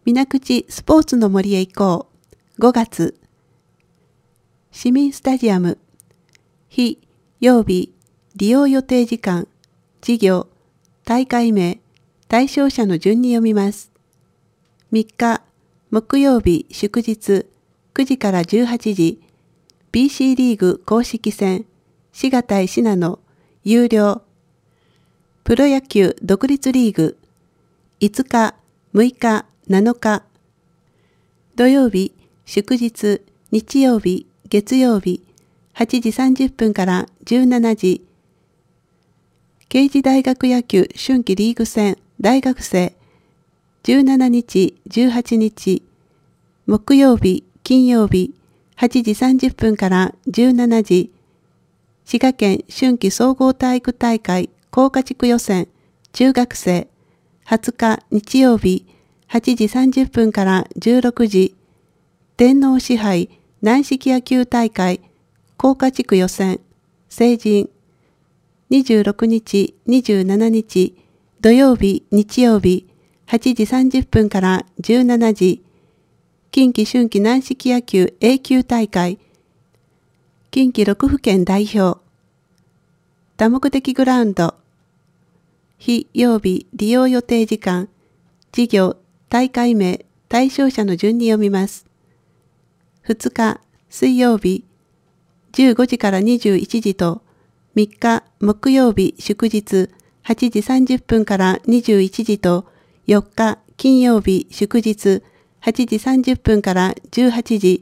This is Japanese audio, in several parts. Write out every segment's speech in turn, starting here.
水口スポーツの森へ行こう。5月。市民スタジアム。非曜日、利用予定時間、事業、大会名、対象者の順に読みます。3日、木曜日祝日、9時から18時、BC リーグ公式戦、滋賀対信濃、有料、プロ野球独立リーグ、5日、6日、7日、土曜日、祝日、日曜日、月曜日、8時30分から17時、慶慈大学野球春季リーグ戦大学生、17日、18日、木曜日、金曜日、8時30分から17時、滋賀県春季総合体育大会甲賀地区予選中学生、20日日曜日、8時30分から16時、天皇賜杯軟式野球大会甲賀地区予選成人、26日、27日、土曜日、日曜日、8時30分から17時、近畿春季軟式野球 A 級大会、近畿6府県代表、多目的グラウンド、非曜日利用予定時間、事業、大会名、対象者の順に読みます。2日、水曜日、15時から21時と、3日、木曜日祝日、8時30分から21時と、4日、金曜日祝日、8時30分から18時、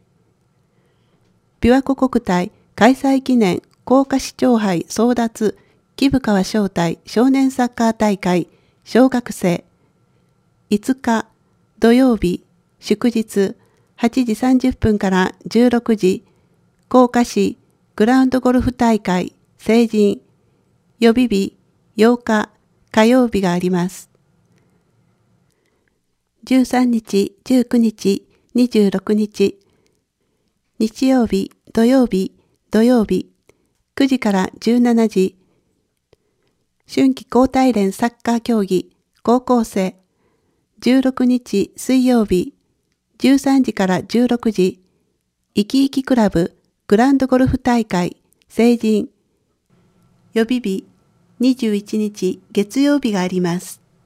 琵琶湖国体開催記念甲賀市長杯争奪木生川招待少年サッカー大会小学生、5日土曜日祝日8時30分から16時、甲賀市グラウンドゴルフ大会成人、予備日8日火曜日があります。13日、19日、26日、日曜日、土曜日、9時から17時、春季高体連サッカー競技、高校生、16日水曜日、13時から16時、いきいきクラブグランドゴルフ大会、成人、予備日、21日月曜日があります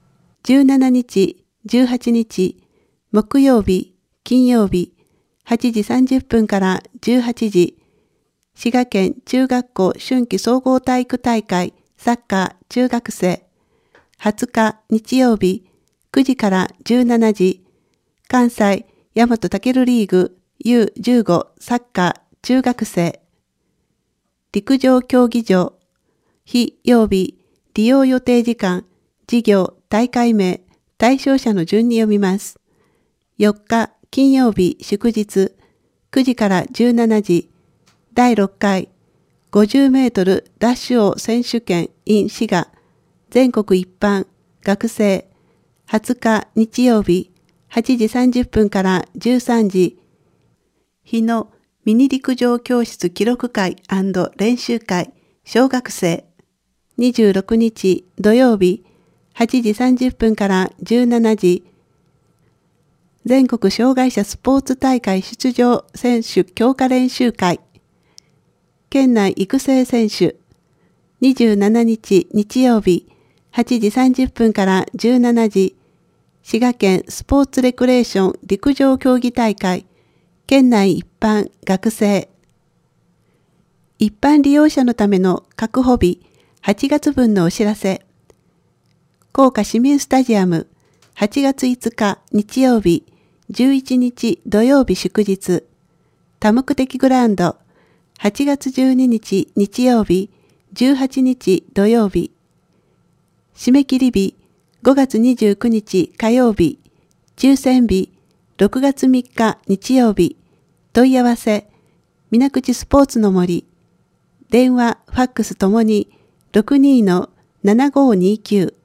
。17日、18日、木曜日、金曜日、8時30分から18時、滋賀県中学校春季総合体育大会サッカー中学生、20日日曜日、9時から17時、関西大和武リーグ U15 サッカー中学生、陸上競技場、非曜日、利用予定時間、事業、大会名、対象者の順に読みます。4日、金曜日、祝日、9時から17時、第6回、50メートルダッシュ王選手権 in 滋賀、全国一般、学生、20日日曜日、8時30分から13時、日野ミニ陸上教室記録会&練習会、小学生、26日土曜日、8時30分から17時、全国障害者スポーツ大会出場選手強化練習会、県内育成選手、27日日曜日、8時30分から17時、滋賀県スポーツレクレーション陸上競技大会、県内一般学生、一般利用者のための確保日、8月分のお知らせ。甲賀市民スタジアム、8月5日日曜日、11日土曜日祝日、多目的グラウンド、8月12日日曜日、18日土曜日、締め切り日、5月29日火曜日、抽選日、6月3日日曜日、問い合わせ、水口スポーツの森、電話、ファックスともに、62-7529